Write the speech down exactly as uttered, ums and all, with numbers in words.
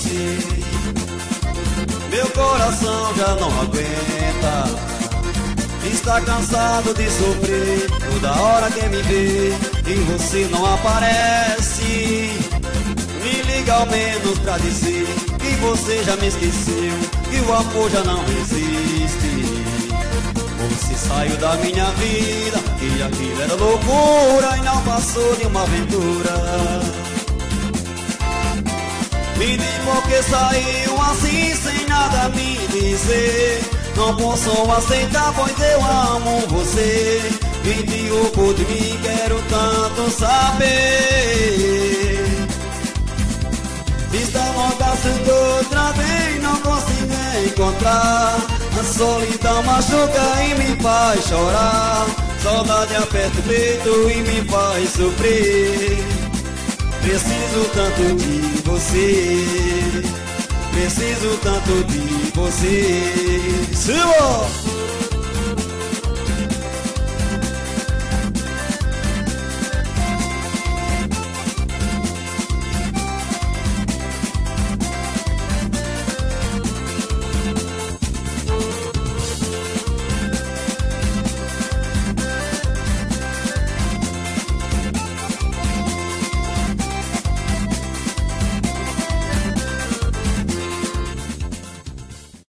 você. Meu coração já não aguenta, está cansado de sofrer. Toda hora quer me ver e você não aparece. Me liga ao menos pra dizer que você já me esqueceu, que o amor já não existe. Você saiu da minha vida, que aquilo era loucura e não passou de uma aventura. Me diz por que saiu assim sem nada me dizer. Não posso aceitar, pois eu amo você. Vinte roubo de mim, quero tanto saber. Está no braço de outra vez, não consigo encontrar. A solidão machuca e me faz chorar. Saudade aperta o peito e me faz sofrer. Preciso tanto de você, preciso tanto de você. Senhor!